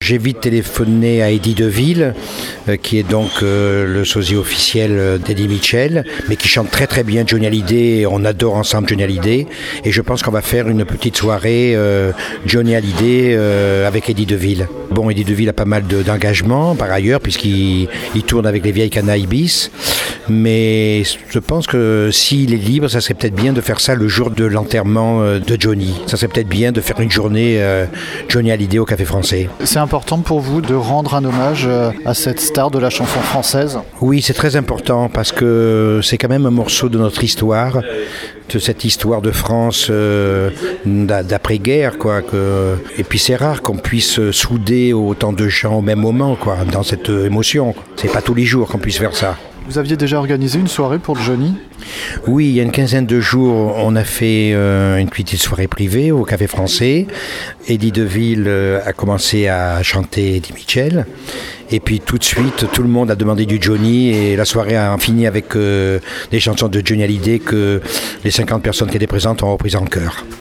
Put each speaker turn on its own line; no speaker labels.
j'ai vite téléphoné à Eddie Deville, qui est donc le sosie officiel d'Eddie Mitchell, mais qui chante très très bien Johnny Hallyday. On adore ensemble Johnny Hallyday. Et je pense qu'on va faire une petite soirée Johnny Hallyday avec Eddie Deville. Bon, Eddie Deville a pas mal d'engagement par ailleurs, puisqu'il tourne avec les vieilles canailles bis. Mais je pense que s'il est libre, ça serait peut-être bien de faire ça le jour de l'enterrement de Johnny. Ça serait peut-être bien de faire une journée Johnny Hallyday au Café Français.
C'est important pour vous de rendre un hommage à cette star de la chanson française ?
Oui, c'est très important parce que c'est quand même un morceau de notre histoire, de cette histoire de France d'après-guerre, quoi. Et puis c'est rare qu'on puisse souder autant de gens au même moment, quoi, dans cette émotion. C'est pas tous les jours qu'on puisse faire ça.
Vous aviez déjà organisé une soirée pour Johnny ?
Oui, il y a une quinzaine de jours, on a fait une petite soirée privée au Café Français. Eddie Deville a commencé à chanter Eddie Mitchell. Et puis tout de suite, tout le monde a demandé du Johnny et la soirée a fini avec des chansons de Johnny Hallyday que les 50 personnes qui étaient présentes ont reprises en chœur.